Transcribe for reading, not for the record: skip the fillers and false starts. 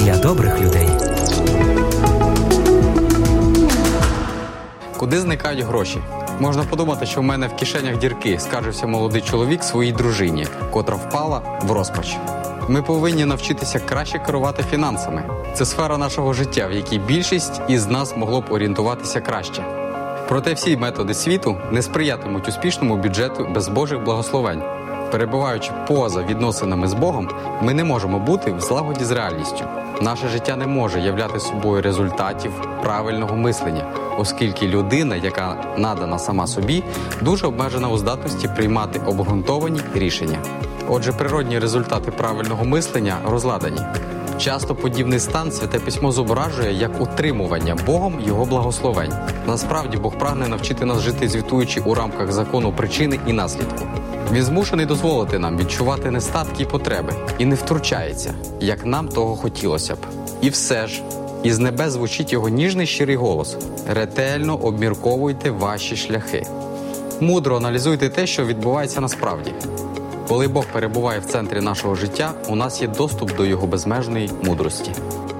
для добрих людей. Куди зникають гроші? Можна подумати, що в мене в кишенях дірки, скаржився молодий чоловік своїй дружині, котра впала в розпач. Ми повинні навчитися краще керувати фінансами. Це сфера нашого життя, в якій більшість із нас могло б орієнтуватися краще. Проте всі методи світу не сприятимуть успішному бюджету без Божих благословень. Перебуваючи поза відносинами з Богом, ми не можемо бути в злагоді з реальністю. Наше життя не може являти собою результатів правильного мислення, оскільки людина, яка надана сама собі, дуже обмежена у здатності приймати обґрунтовані рішення. Отже, природні результати правильного мислення розладані. Часто подібний стан Святе Письмо зображує як утримування Богом Його благословень. Насправді, Бог прагне навчити нас жити, звітуючи у рамках закону причини і наслідку. Він змушений дозволити нам відчувати нестатки і потреби, і не втручається, як нам того хотілося б. І все ж, із небес звучить Його ніжний щирий голос: «Ретельно обмірковуйте ваші шляхи». Мудро аналізуйте те, що відбувається насправді. Коли Бог перебуває в центрі нашого життя, у нас є доступ до Його безмежної мудрості.